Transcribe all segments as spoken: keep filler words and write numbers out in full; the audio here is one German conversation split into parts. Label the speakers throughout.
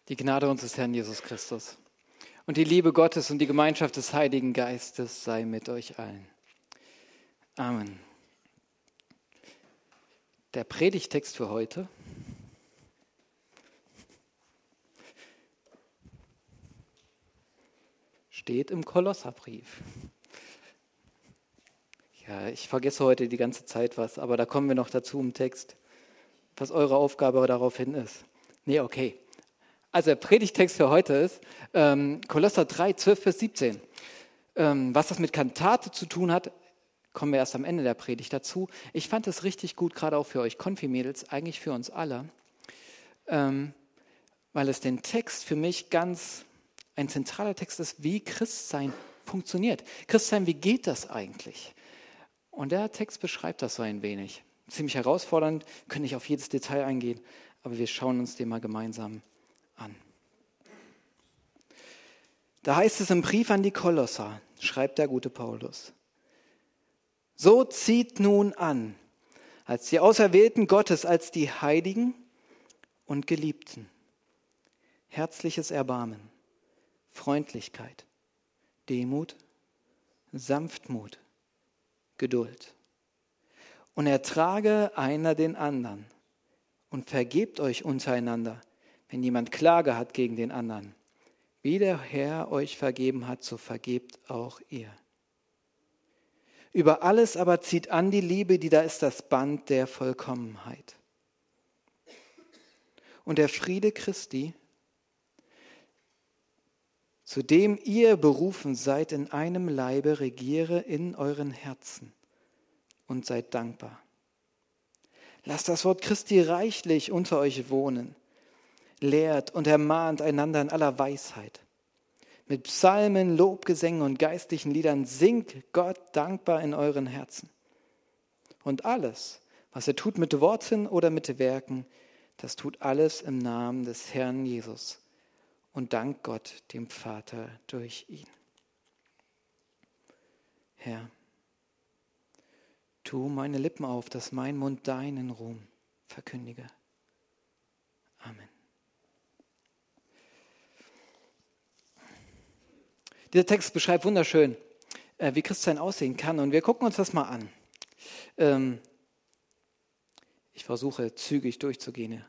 Speaker 1: Die Gnade unseres Herrn Jesus Christus und die Liebe Gottes und die Gemeinschaft des Heiligen Geistes sei mit euch allen. Amen. Der Predigttext für heute steht im Kolosserbrief. Ja, ich vergesse heute die ganze Zeit was, aber da kommen wir noch dazu im Text, was eure Aufgabe daraufhin ist. Nee, okay. Also der Predigtext für heute ist ähm, Kolosser drei, zwölf bis siebzehn. Ähm, was das mit Kantate zu tun hat, kommen wir erst am Ende der Predigt dazu. Ich fand es richtig gut, gerade auch für euch Konfi-Mädels, eigentlich für uns alle, ähm, weil es den Text für mich ganz ein zentraler Text ist, wie Christsein funktioniert. Christsein, wie geht das eigentlich? Und der Text beschreibt das so ein wenig. Ziemlich herausfordernd, können nicht auf jedes Detail eingehen, aber wir schauen uns den mal gemeinsam an. Da heißt es im Brief an die Kolosser, schreibt der gute Paulus: So zieht nun an, als die Auserwählten Gottes, als die Heiligen und Geliebten, herzliches Erbarmen, Freundlichkeit, Demut, Sanftmut, Geduld. Und ertrage einer den anderen und vergebt euch untereinander, wenn jemand Klage hat gegen den anderen. Wie der Herr euch vergeben hat, so vergebt auch ihr. Über alles aber zieht an die Liebe, die da ist das Band der Vollkommenheit. Und der Friede Christi, zu dem ihr berufen seid, in einem Leibe regiere in euren Herzen und seid dankbar. Lasst das Wort Christi reichlich unter euch wohnen. Lehrt und ermahnt einander in aller Weisheit. Mit Psalmen, Lobgesängen und geistlichen Liedern singt Gott dankbar in euren Herzen. Und alles, was ihr tut mit Worten oder mit Werken, das tut alles im Namen des Herrn Jesus und dankt Gott, dem Vater, durch ihn. Herr, tu meine Lippen auf, dass mein Mund deinen Ruhm verkündige. Amen. Dieser Text beschreibt wunderschön, äh, wie Christsein aussehen kann. Und wir gucken uns das mal an. Ähm, ich versuche zügig durchzugehen.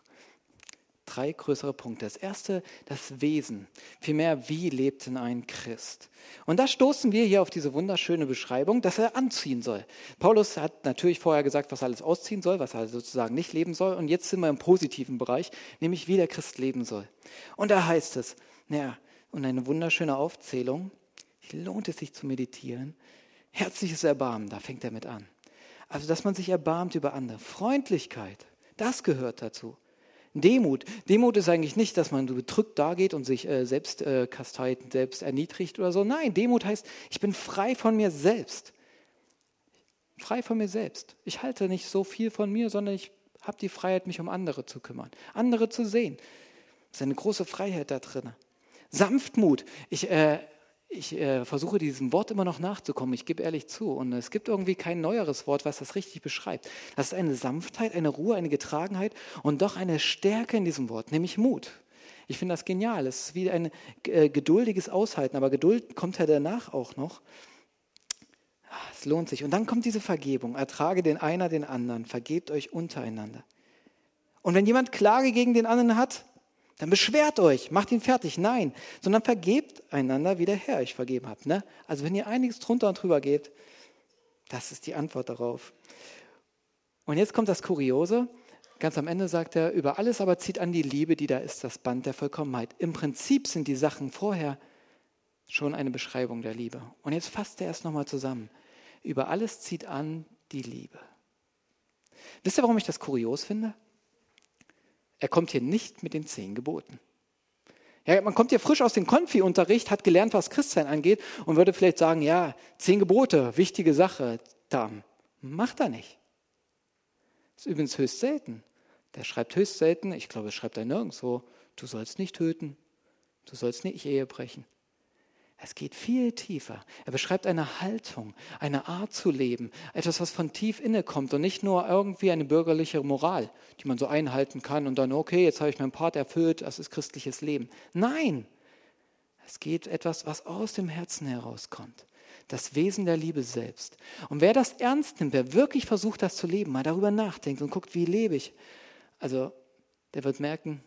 Speaker 1: Drei größere Punkte. Das erste, das Wesen. Vielmehr, wie lebt denn ein Christ? Und da stoßen wir hier auf diese wunderschöne Beschreibung, dass er anziehen soll. Paulus hat natürlich vorher gesagt, was er alles ausziehen soll, was er sozusagen nicht leben soll. Und jetzt sind wir im positiven Bereich, nämlich wie der Christ leben soll. Und da heißt es, naja, und eine wunderschöne Aufzählung, lohnt es sich zu meditieren. Herzliches Erbarmen, da fängt er mit an. Also, dass man sich erbarmt über andere. Freundlichkeit, das gehört dazu. Demut, Demut ist eigentlich nicht, dass man so bedrückt dageht und sich äh, selbst äh, kasteit, selbst erniedrigt oder so. Nein, Demut heißt, ich bin frei von mir selbst. Frei von mir selbst. Ich halte nicht so viel von mir, sondern ich habe die Freiheit, mich um andere zu kümmern, andere zu sehen. Das ist eine große Freiheit da drin. Sanftmut. Ich, äh, ich äh, versuche diesem Wort immer noch nachzukommen, ich gebe ehrlich zu. Und es gibt irgendwie kein neueres Wort, was das richtig beschreibt. Das ist eine Sanftheit, eine Ruhe, eine Getragenheit und doch eine Stärke in diesem Wort, nämlich Mut. Ich finde das genial. Es ist wie ein äh, geduldiges Aushalten, aber Geduld kommt ja danach auch noch. Es lohnt sich. Und dann kommt diese Vergebung. Ertrage den einer den anderen, vergebt euch untereinander. Und wenn jemand Klage gegen den anderen hat, dann beschwert euch, macht ihn fertig. Nein, sondern vergebt einander, wie der Herr euch vergeben hat. Ne? Also wenn ihr einiges drunter und drüber gebt, das ist die Antwort darauf. Und jetzt kommt das Kuriose. Ganz am Ende sagt er, über alles aber zieht an die Liebe, die da ist, das Band der Vollkommenheit. Im Prinzip sind die Sachen vorher schon eine Beschreibung der Liebe. Und jetzt fasst er erst nochmal zusammen. Über alles zieht an die Liebe. Wisst ihr, warum ich das kurios finde? Er kommt hier nicht mit den zehn Geboten. Ja, man kommt hier frisch aus dem Konfi-Unterricht, hat gelernt, was Christsein angeht und würde vielleicht sagen, ja, zehn Gebote, wichtige Sache, da. Macht er nicht. Das ist übrigens höchst selten. Der schreibt höchst selten, ich glaube, es schreibt er nirgendwo, du sollst nicht töten, du sollst nicht Ehe brechen. Es geht viel tiefer. Er beschreibt eine Haltung, eine Art zu leben, etwas, was von tief inne kommt und nicht nur irgendwie eine bürgerliche Moral, die man so einhalten kann und dann, okay, jetzt habe ich meinen Part erfüllt, das ist christliches Leben. Nein, es geht etwas, was aus dem Herzen herauskommt. Das Wesen der Liebe selbst. Und wer das ernst nimmt, wer wirklich versucht, das zu leben, mal darüber nachdenkt und guckt, wie lebe ich, also der wird merken,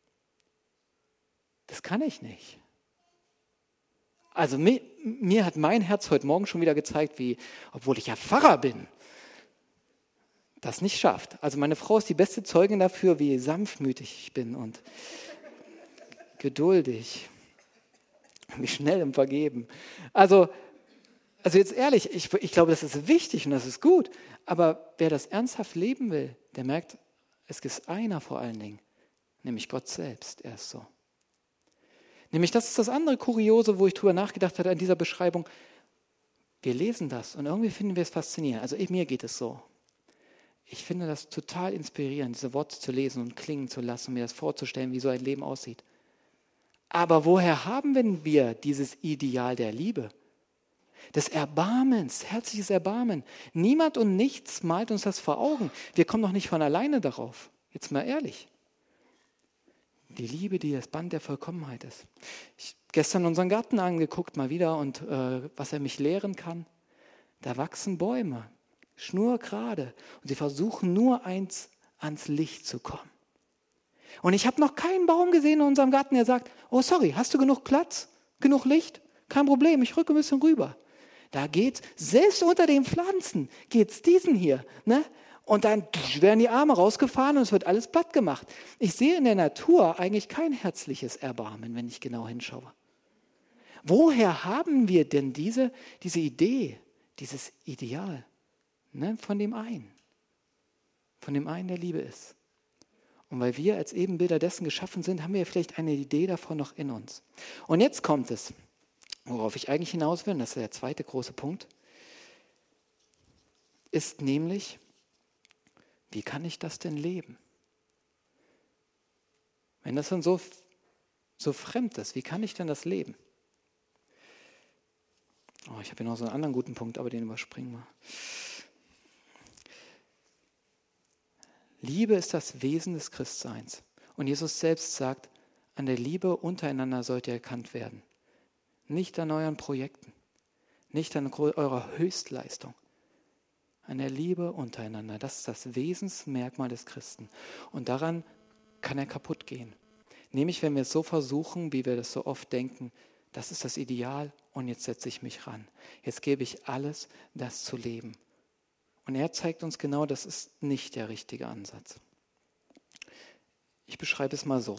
Speaker 1: das kann ich nicht. Also mir, mir hat mein Herz heute Morgen schon wieder gezeigt, wie, obwohl ich ja Pfarrer bin, das nicht schafft. Also meine Frau ist die beste Zeugin dafür, wie sanftmütig ich bin und geduldig, wie schnell im Vergeben. Also, also jetzt ehrlich, ich, ich glaube, das ist wichtig und das ist gut, aber wer das ernsthaft leben will, der merkt, es gibt einer vor allen Dingen, nämlich Gott selbst, er ist so. Nämlich, das ist das andere Kuriose, wo ich drüber nachgedacht hatte an dieser Beschreibung. Wir lesen das und irgendwie finden wir es faszinierend. Also mir geht es so. Ich finde das total inspirierend, diese Worte zu lesen und klingen zu lassen, mir das vorzustellen, wie so ein Leben aussieht. Aber woher haben denn wir dieses Ideal der Liebe? Des Erbarmens, herzliches Erbarmen. Niemand und nichts malt uns das vor Augen. Wir kommen doch nicht von alleine darauf. Jetzt mal ehrlich. Die Liebe, die das Band der Vollkommenheit ist. Ich habe gestern unseren Garten angeguckt, mal wieder, und äh, was er mich lehren kann. Da wachsen Bäume, schnurgerade. Und sie versuchen nur eins, ans Licht zu kommen. Und ich habe noch keinen Baum gesehen in unserem Garten, der sagt, oh sorry, hast du genug Platz, genug Licht? Kein Problem, ich rücke ein bisschen rüber. Da geht selbst unter den Pflanzen, geht es diesen hier, ne? Und dann werden die Arme rausgefahren und es wird alles platt gemacht. Ich sehe in der Natur eigentlich kein herzliches Erbarmen, wenn ich genau hinschaue. Woher haben wir denn diese, diese Idee, dieses Ideal, ne, von dem einen, von dem einen, der Liebe ist? Und weil wir als Ebenbilder dessen geschaffen sind, haben wir vielleicht eine Idee davon noch in uns. Und jetzt kommt es, worauf ich eigentlich hinaus will, das ist der zweite große Punkt, ist nämlich, wie kann ich das denn leben? Wenn das dann so, so fremd ist, wie kann ich denn das leben? Oh, ich habe hier noch so einen anderen guten Punkt, aber den überspringen wir. Liebe ist das Wesen des Christseins. Und Jesus selbst sagt, an der Liebe untereinander sollt ihr erkannt werden. Nicht an euren Projekten, nicht an eurer Höchstleistung. An der Liebe untereinander. Das ist das Wesensmerkmal des Christen. Und daran kann er kaputt gehen. Nämlich, wenn wir es so versuchen, wie wir das so oft denken, das ist das Ideal und jetzt setze ich mich ran. Jetzt gebe ich alles, das zu leben. Und er zeigt uns genau, das ist nicht der richtige Ansatz. Ich beschreibe es mal so.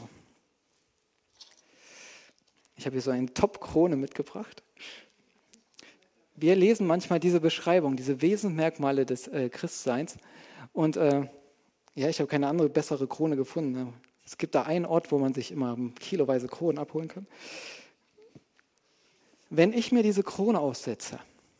Speaker 1: Ich habe hier so eine Top-Krone mitgebracht. Wir lesen manchmal diese Beschreibung, diese Wesensmerkmale des äh, Christseins. Und äh, ja, ich habe keine andere, bessere Krone gefunden. Es gibt da einen Ort, wo man sich immer kiloweise Kronen abholen kann. Wenn ich mir diese Krone aufsetze,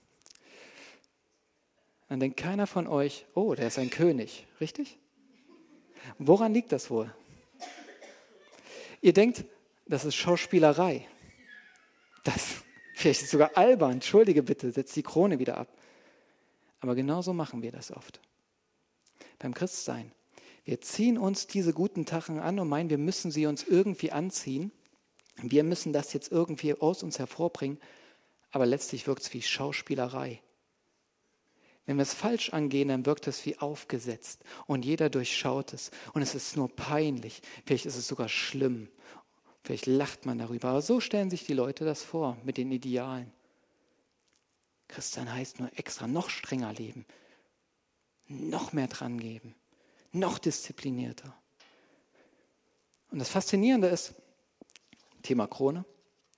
Speaker 1: dann denkt keiner von euch, oh, der ist ein König, richtig? Woran liegt das wohl? Ihr denkt, das ist Schauspielerei. Das vielleicht ist es sogar albern, entschuldige bitte, setz die Krone wieder ab. Aber genauso machen wir das oft. Beim Christsein. Wir ziehen uns diese guten Tachen an und meinen, wir müssen sie uns irgendwie anziehen. Wir müssen das jetzt irgendwie aus uns hervorbringen. Aber letztlich wirkt es wie Schauspielerei. Wenn wir es falsch angehen, dann wirkt es wie aufgesetzt. Und jeder durchschaut es. Und es ist nur peinlich. Vielleicht ist es sogar schlimm. Vielleicht lacht man darüber, aber so stellen sich die Leute das vor mit den Idealen. Christsein heißt nur extra noch strenger leben, noch mehr dran geben, noch disziplinierter. Und das Faszinierende ist, Thema Krone,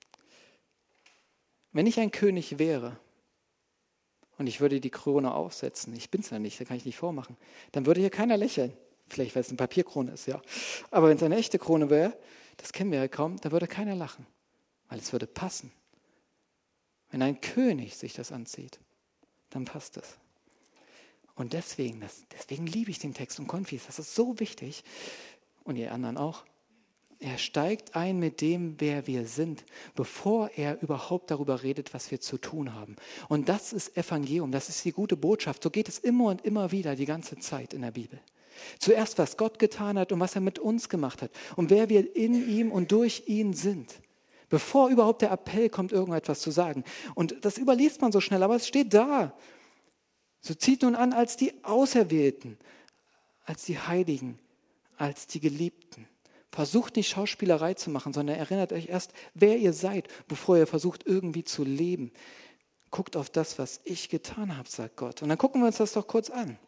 Speaker 1: wenn ich ein König wäre und ich würde die Krone aufsetzen, ich bin es ja nicht, da kann ich nicht vormachen, dann würde hier keiner lächeln. Vielleicht, weil es eine Papierkrone ist, ja. Aber wenn es eine echte Krone wäre, das kennen wir ja kaum, da würde keiner lachen, weil es würde passen. Wenn ein König sich das anzieht, dann passt es. Und deswegen, das, deswegen liebe ich den Text und Konfis, das ist so wichtig, und ihr anderen auch, Er steigt ein mit dem, wer wir sind, bevor er überhaupt darüber redet, was wir zu tun haben. Und das ist Evangelium, das ist die gute Botschaft. So geht es immer und immer wieder die ganze Zeit in der Bibel. Zuerst, was Gott getan hat und was er mit uns gemacht hat und wer wir in ihm und durch ihn sind. Bevor überhaupt der Appell kommt, irgendetwas zu sagen. Und das überliest man so schnell, aber es steht da. So zieht nun an als die Auserwählten, als die Heiligen, als die Geliebten. Versucht nicht Schauspielerei zu machen, sondern erinnert euch erst, wer ihr seid, bevor ihr versucht, irgendwie zu leben. Guckt auf das, was ich getan habe, sagt Gott. Und dann gucken wir uns das doch kurz an.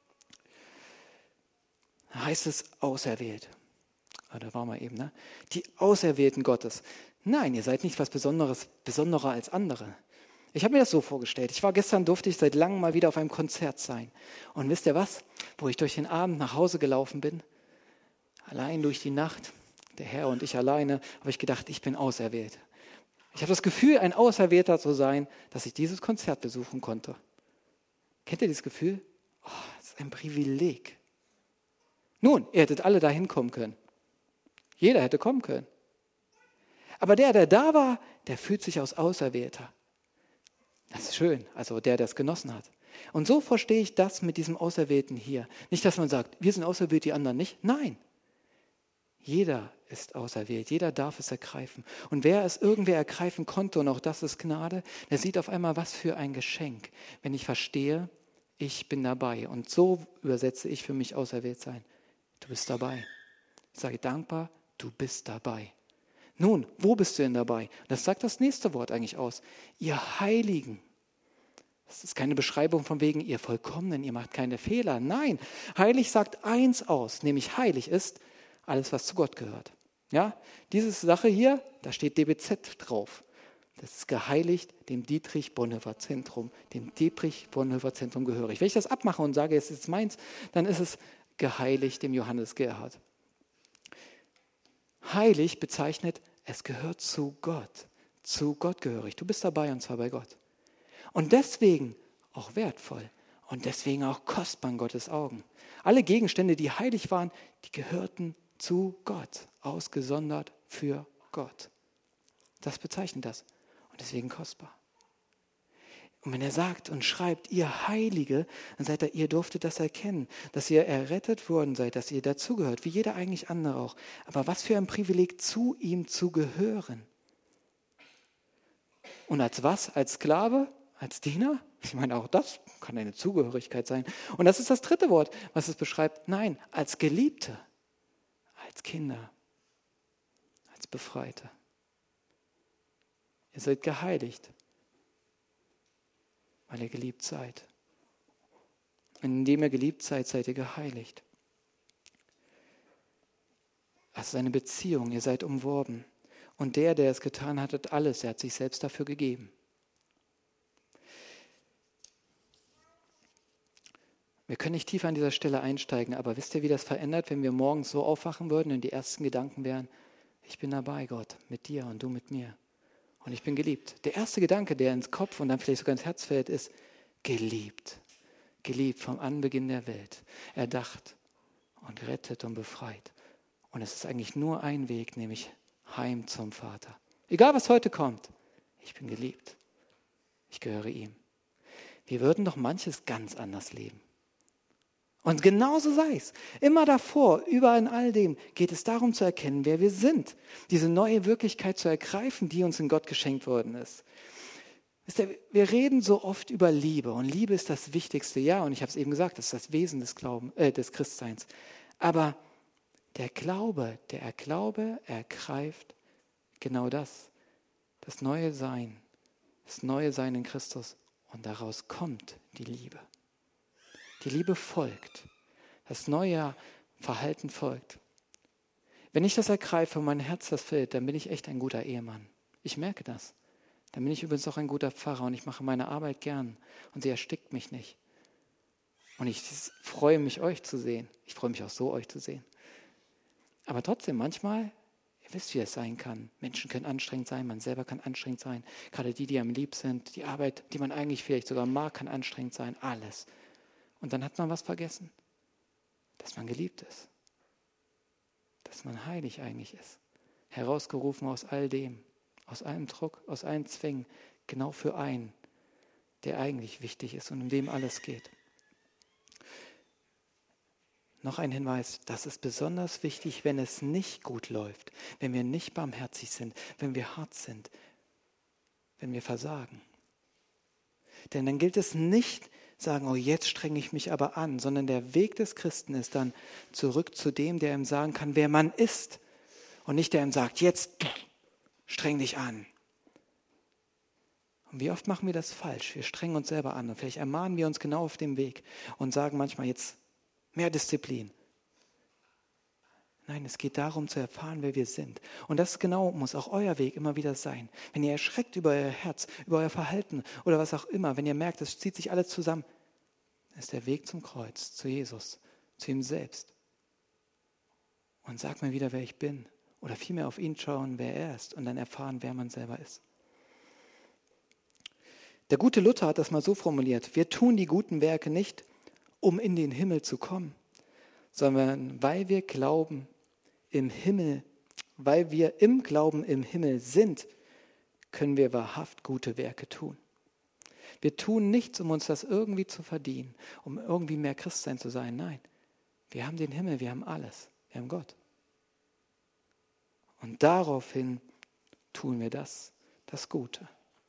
Speaker 1: Da heißt es auserwählt. Ah, da waren wir eben, ne? Die Auserwählten Gottes. Nein, ihr seid nicht was Besonderes, besonderer als andere. Ich habe mir das so vorgestellt. Ich war gestern, durfte ich seit langem mal wieder auf einem Konzert sein. Und wisst ihr was? Wo ich durch den Abend nach Hause gelaufen bin, allein durch die Nacht, der Herr und ich alleine, habe ich gedacht, ich bin auserwählt. Ich habe das Gefühl, ein Auserwählter zu sein, dass ich dieses Konzert besuchen konnte. Kennt ihr dieses Gefühl? Oh, das ist ein Privileg. Nun, ihr hättet alle da hinkommen können. Jeder hätte kommen können. Aber der, der da war, der fühlt sich als Auserwählter. Das ist schön, also der, der es genossen hat. Und so verstehe ich das mit diesem Auserwählten hier. Nicht, dass man sagt, wir sind auserwählt, die anderen nicht. Nein, jeder ist auserwählt, jeder darf es ergreifen. Und wer es irgendwer ergreifen konnte, und auch das ist Gnade, der sieht auf einmal, was für ein Geschenk, wenn ich verstehe, ich bin dabei. Und so übersetze ich für mich auserwählt sein. Du bist dabei. Ich sage dankbar, du bist dabei. Nun, wo bist du denn dabei? Das sagt das nächste Wort eigentlich aus. Ihr Heiligen. Das ist keine Beschreibung von wegen ihr Vollkommenen, ihr macht keine Fehler. Nein, heilig sagt eins aus, nämlich heilig ist alles, was zu Gott gehört. Ja, diese Sache hier, da steht D B Z drauf. Das ist geheiligt dem Dietrich-Bonhoeffer-Zentrum, dem Dietrich-Bonhoeffer-Zentrum gehörig. Wenn ich das abmache und sage, es ist meins, dann ist es geheiligt dem Johannes Gerhard. Heilig bezeichnet, es gehört zu Gott, zu Gott gehörig. Du bist dabei und zwar bei Gott. Und deswegen auch wertvoll und deswegen auch kostbar in Gottes Augen. Alle Gegenstände, die heilig waren, die gehörten zu Gott, ausgesondert für Gott. Das bezeichnet das und deswegen kostbar. Und wenn er sagt und schreibt, ihr Heilige, dann seid ihr, ihr durftet das erkennen, dass ihr errettet worden seid, dass ihr dazugehört, wie jeder eigentlich andere auch. Aber was für ein Privileg, zu ihm zu gehören. Und als was? Als Sklave? Als Diener? Ich meine, auch das kann eine Zugehörigkeit sein. Und das ist das dritte Wort, was es beschreibt. Nein, als Geliebte, als Kinder, als Befreite. Ihr seid geheiligt, weil ihr geliebt seid. Und indem ihr geliebt seid, seid ihr geheiligt. Das ist eine Beziehung, ihr seid umworben. Und der, der es getan hat, hat alles, er hat sich selbst dafür gegeben. Wir können nicht tiefer an dieser Stelle einsteigen, aber wisst ihr, wie das verändert, wenn wir morgens so aufwachen würden und die ersten Gedanken wären, ich bin dabei, Gott, mit dir und du mit mir. Und ich bin geliebt. Der erste Gedanke, der ins Kopf und dann vielleicht sogar ins Herz fällt, ist geliebt. Geliebt vom Anbeginn der Welt. Erdacht und gerettet und befreit. Und es ist eigentlich nur ein Weg, nämlich heim zum Vater. Egal, was heute kommt, ich bin geliebt. Ich gehöre ihm. Wir würden doch manches ganz anders leben. Und genauso sei es. Immer davor, überall in all dem, geht es darum zu erkennen, wer wir sind. Diese neue Wirklichkeit zu ergreifen, die uns in Gott geschenkt worden ist. Wir reden so oft über Liebe und Liebe ist das Wichtigste. Ja, und ich habe es eben gesagt, das ist das Wesen des, Glauben, äh, des Christseins. Aber der Glaube, der Glaube ergreift genau das. Das neue Sein, das neue Sein in Christus. Und daraus kommt die Liebe. Die Liebe folgt. Das neue Verhalten folgt. Wenn ich das ergreife und mein Herz das fällt, dann bin ich echt ein guter Ehemann. Ich merke das. Dann bin ich übrigens auch ein guter Pfarrer und ich mache meine Arbeit gern und sie erstickt mich nicht. Und ich freue mich, euch zu sehen. Ich freue mich auch so, euch zu sehen. Aber trotzdem, manchmal, ihr wisst, wie es sein kann. Menschen können anstrengend sein, man selber kann anstrengend sein. Gerade die, die einem lieb sind, die Arbeit, die man eigentlich vielleicht sogar mag, kann anstrengend sein. Alles. Und dann hat man was vergessen, dass man geliebt ist. dass man heilig eigentlich ist. Herausgerufen aus all dem, aus allem Druck, aus allen Zwängen, genau für einen, der eigentlich wichtig ist und um dem alles geht. Noch ein Hinweis, das ist besonders wichtig, wenn es nicht gut läuft, wenn wir nicht barmherzig sind, wenn wir hart sind, wenn wir versagen. Denn dann gilt es nicht, sagen, oh, jetzt strenge ich mich aber an, sondern der Weg des Christen ist dann zurück zu dem, der ihm sagen kann, wer man ist. Und nicht der ihm sagt, jetzt streng dich an. Und wie oft machen wir das falsch? Wir strengen uns selber an und vielleicht ermahnen wir uns genau auf dem Weg und sagen manchmal jetzt mehr Disziplin. Nein, es geht darum zu erfahren, wer wir sind. Und das genau muss auch euer Weg immer wieder sein. Wenn ihr erschreckt über euer Herz, über euer Verhalten oder was auch immer, wenn ihr merkt, es zieht sich alles zusammen, ist der Weg zum Kreuz, zu Jesus, zu ihm selbst. Und sagt mir wieder, wer ich bin. Oder vielmehr auf ihn schauen, wer er ist und dann erfahren, wer man selber ist. Der gute Luther hat das mal so formuliert: Wir tun die guten Werke nicht, um in den Himmel zu kommen, sondern weil wir glauben im Himmel, weil wir im Glauben im Himmel sind, können wir wahrhaft gute Werke tun. Wir tun nichts, um uns das irgendwie zu verdienen, um irgendwie mehr Christsein zu sein. Nein, wir haben den Himmel, wir haben alles, wir haben Gott. Und daraufhin tun wir das, das Gute.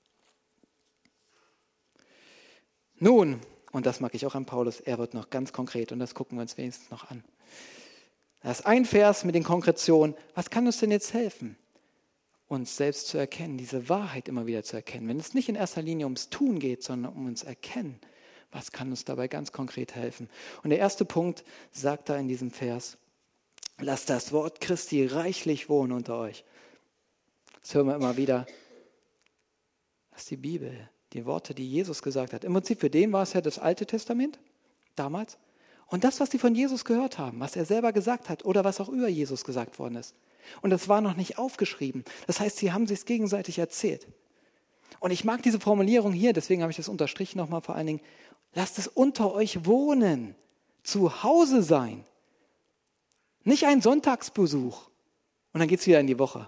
Speaker 1: Nun, und das mag ich auch an Paulus, er wird noch ganz konkret und das gucken wir uns wenigstens noch an. Das ist ein Vers mit den Konkretionen. Was kann uns denn jetzt helfen, uns selbst zu erkennen, diese Wahrheit immer wieder zu erkennen? Wenn es nicht in erster Linie ums Tun geht, sondern um uns erkennen, was kann uns dabei ganz konkret helfen? Und der erste Punkt sagt da in diesem Vers: Lasst das Wort Christi reichlich wohnen unter euch. Das hören wir immer wieder. Das ist die Bibel, die Worte, die Jesus gesagt hat. Im Prinzip für den war es ja das Alte Testament damals. Und das, was sie von Jesus gehört haben, was er selber gesagt hat oder was auch über Jesus gesagt worden ist. Und das war noch nicht aufgeschrieben. Das heißt, sie haben sich es gegenseitig erzählt. Und ich mag diese Formulierung hier, deswegen habe ich das unterstrichen nochmal vor allen Dingen. Lasst es unter euch wohnen, zu Hause sein. Nicht ein Sonntagsbesuch und dann geht es wieder in die Woche.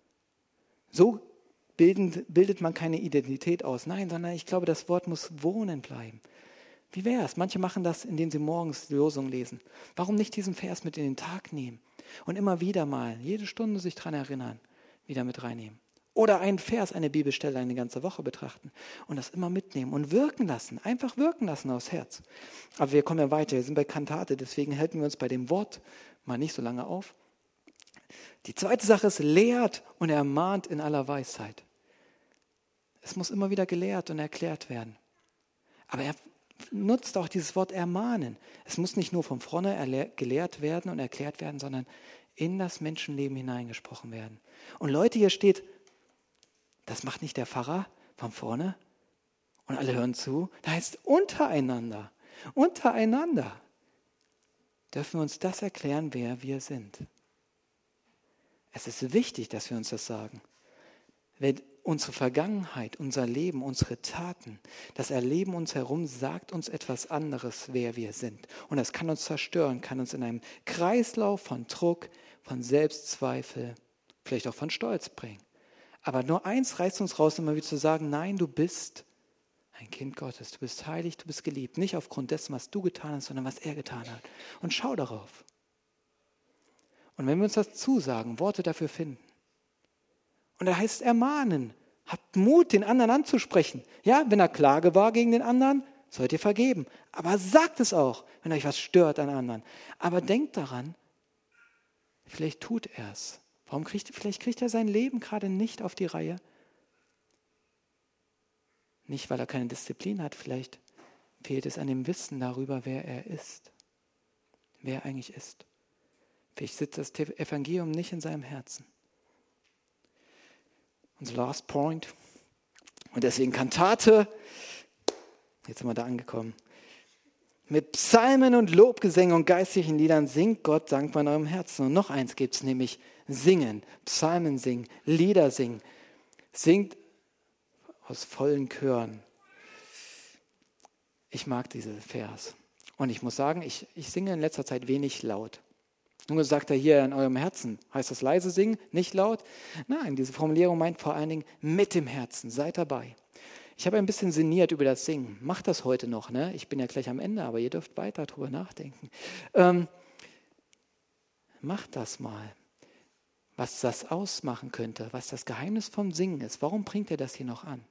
Speaker 1: So bilden, bildet man keine Identität aus. Nein, sondern ich glaube, das Wort muss wohnen bleiben. Wie wäre es? Manche machen das, indem sie morgens die Losung lesen. Warum nicht diesen Vers mit in den Tag nehmen und immer wieder mal, jede Stunde sich daran erinnern, wieder mit reinnehmen? Oder einen Vers, eine Bibelstelle eine ganze Woche betrachten und das immer mitnehmen und wirken lassen, einfach wirken lassen aufs Herz. Aber wir kommen ja weiter, wir sind bei Kantate, deswegen halten wir uns bei dem Wort mal nicht so lange auf. Die zweite Sache ist, lehrt und ermahnt in aller Weisheit. Es muss immer wieder gelehrt und erklärt werden. Aber er nutzt auch dieses Wort ermahnen. Es muss nicht nur vom Vorne gelehrt werden und erklärt werden, sondern in das Menschenleben hineingesprochen werden. Und Leute, hier steht, das macht nicht der Pfarrer von vorne und alle hören zu. Da heißt untereinander, untereinander dürfen wir uns das erklären, wer wir sind. Es ist wichtig, dass wir uns das sagen. Wenn unsere Vergangenheit, unser Leben, unsere Taten, das Erleben uns herum sagt uns etwas anderes, wer wir sind. Und das kann uns zerstören, kann uns in einem Kreislauf von Druck, von Selbstzweifel, vielleicht auch von Stolz bringen. Aber nur eins reißt uns raus, immer wieder zu sagen, nein, du bist ein Kind Gottes, du bist heilig, du bist geliebt. Nicht aufgrund dessen, was du getan hast, sondern was er getan hat. Und schau darauf. Und wenn wir uns das zusagen, Worte dafür finden, und er heißt ermahnen, habt Mut, den anderen anzusprechen. Ja, wenn er Klage war gegen den anderen, sollt ihr vergeben. Aber sagt es auch, wenn euch was stört an anderen. Aber denkt daran, vielleicht tut er es. Warum kriegt, vielleicht kriegt er sein Leben gerade nicht auf die Reihe. Nicht, weil er keine Disziplin hat, vielleicht fehlt es an dem Wissen darüber, wer er ist. Wer er eigentlich ist. Vielleicht sitzt das Evangelium nicht in seinem Herzen. Unser last point. Und deswegen Kantate. Jetzt sind wir da angekommen. Mit Psalmen und Lobgesängen und geistlichen Liedern singt Gott dankbar in eurem Herzen. Und noch eins gibt es, nämlich Singen. Psalmen singen, Lieder singen. Singt aus vollen Chören. Ich mag diesen Vers. Und ich muss sagen, ich, ich singe in letzter Zeit wenig laut. Nun sagt er hier in eurem Herzen. Heißt das leise singen, nicht laut? Nein, diese Formulierung meint vor allen Dingen mit dem Herzen. Seid dabei. Ich habe ein bisschen sinniert über das Singen. Macht das heute noch, ne? Ich bin ja gleich am Ende, aber ihr dürft weiter drüber nachdenken. Ähm, macht das mal. Was das ausmachen könnte, was das Geheimnis vom Singen ist. Warum bringt er das hier noch an?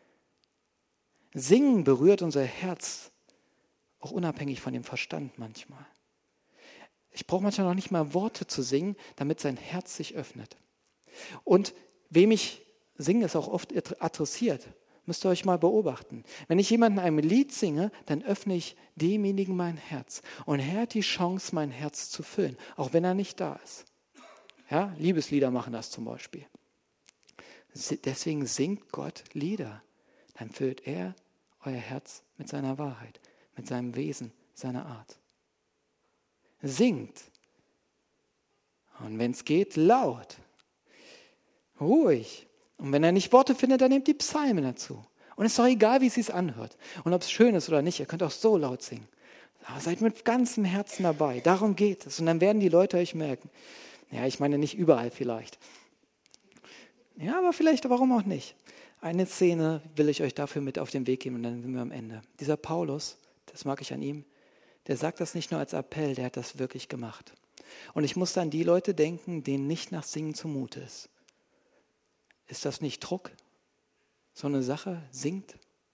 Speaker 1: Singen berührt unser Herz, auch unabhängig von dem Verstand manchmal. Ich brauche manchmal noch nicht mal Worte zu singen, damit sein Herz sich öffnet. Und wem ich singe, ist auch oft adressiert. Müsst ihr euch mal beobachten. Wenn ich jemandem ein Lied singe, dann öffne ich demjenigen mein Herz. Und er hat die Chance, mein Herz zu füllen, auch wenn er nicht da ist. Ja, Liebeslieder machen das zum Beispiel. Deswegen singt Gott Lieder. Dann füllt er euer Herz mit seiner Wahrheit, mit seinem Wesen, seiner Art. Singt. Und wenn es geht, laut. Ruhig. Und wenn er nicht Worte findet, dann nehmt die Psalmen dazu. Und es ist doch egal, wie es sich anhört. Und ob es schön ist oder nicht, ihr könnt auch so laut singen. Aber seid mit ganzem Herzen dabei. Darum geht es. Und dann werden die Leute euch merken. Ja, ich meine nicht überall vielleicht. Ja, aber vielleicht, warum auch nicht? Eine Szene will ich euch dafür mit auf den Weg geben und dann sind wir am Ende. Dieser Paulus, das mag ich an ihm, der sagt das nicht nur als Appell, der hat das wirklich gemacht. Und ich musste an die Leute denken, denen nicht nach Singen zumute ist. Ist das nicht Druck? So eine Sache? Singt?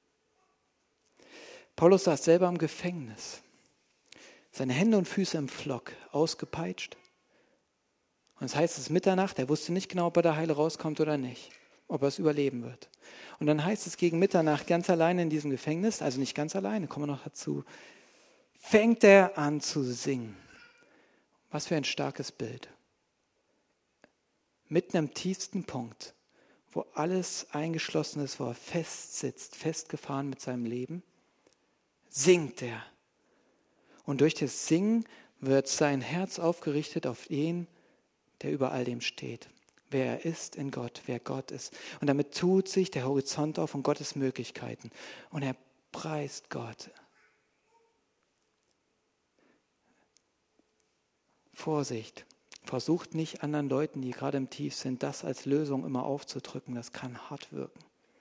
Speaker 1: Paulus saß selber im Gefängnis. Seine Hände und Füße im Pflock, ausgepeitscht. Und es heißt, es ist Mitternacht, er wusste nicht genau, ob er da heile rauskommt oder nicht, ob er es überleben wird. Und dann heißt es gegen Mitternacht, ganz alleine in diesem Gefängnis, also nicht ganz alleine, kommen wir noch dazu, fängt er an zu singen. Was für ein starkes Bild. Mitten am tiefsten Punkt, wo alles eingeschlossen ist, wo er fest sitzt, festgefahren mit seinem Leben, singt er. Und durch das Singen wird sein Herz aufgerichtet auf ihn, der über all dem steht. Wer er ist in Gott, wer Gott ist. Und damit tut sich der Horizont auf von Gottes Möglichkeiten. Und er preist Gott. Vorsicht. Versucht nicht anderen Leuten, die gerade im Tief sind, das als Lösung immer aufzudrücken. Das kann hart wirken.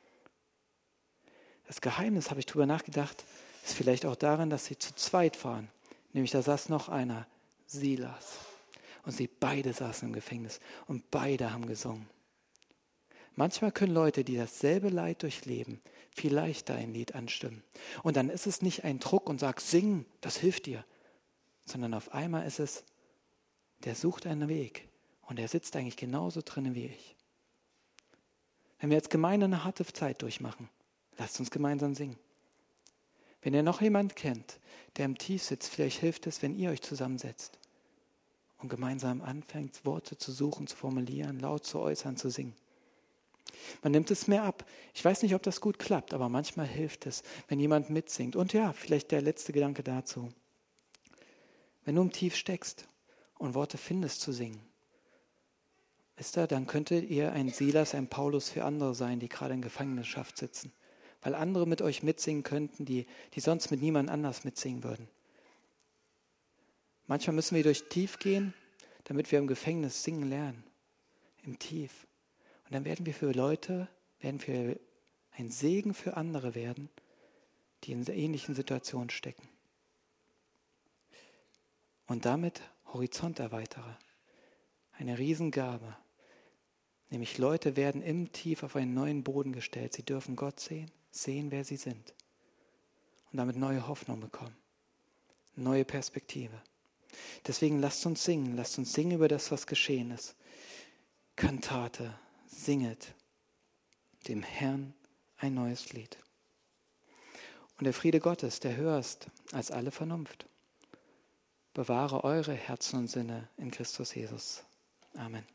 Speaker 1: Das Geheimnis, habe ich drüber nachgedacht, ist vielleicht auch darin, dass sie zu zweit fahren. Nämlich da saß noch einer, Silas. Und sie beide saßen im Gefängnis und beide haben gesungen. Manchmal können Leute, die dasselbe Leid durchleben, viel leichter ein Lied anstimmen. Und dann ist es nicht ein Druck und sagt, sing, das hilft dir. Sondern auf einmal ist es, der sucht einen Weg und der sitzt eigentlich genauso drin wie ich. Wenn wir als Gemeinde eine harte Zeit durchmachen, lasst uns gemeinsam singen. Wenn ihr noch jemanden kennt, der im Tief sitzt, vielleicht hilft es, wenn ihr euch zusammensetzt und gemeinsam anfängt, Worte zu suchen, zu formulieren, laut zu äußern, zu singen. Man nimmt es mehr ab. Ich weiß nicht, ob das gut klappt, aber manchmal hilft es, wenn jemand mitsingt. Und ja, vielleicht der letzte Gedanke dazu. Wenn du im Tief steckst und Worte findest zu singen, wisst ihr, dann könntet ihr ein Silas, ein Paulus für andere sein, die gerade in Gefangenschaft sitzen. Weil andere mit euch mitsingen könnten, die, die sonst mit niemand anders mitsingen würden. Manchmal müssen wir durch Tief gehen, damit wir im Gefängnis singen lernen. Im Tief. Und dann werden wir für Leute, werden wir ein Segen für andere werden, die in ähnlichen Situationen stecken. Und damit Horizonterweiterer. Eine Riesengabe. Nämlich Leute werden im Tief auf einen neuen Boden gestellt. Sie dürfen Gott sehen, sehen, wer sie sind. Und damit neue Hoffnung bekommen. Neue Perspektive. Deswegen lasst uns singen. Lasst uns singen über das, was geschehen ist. Kantate. Singet dem Herrn ein neues Lied. Und der Friede Gottes, der höher ist als alle Vernunft, bewahre eure Herzen und Sinne in Christus Jesus. Amen.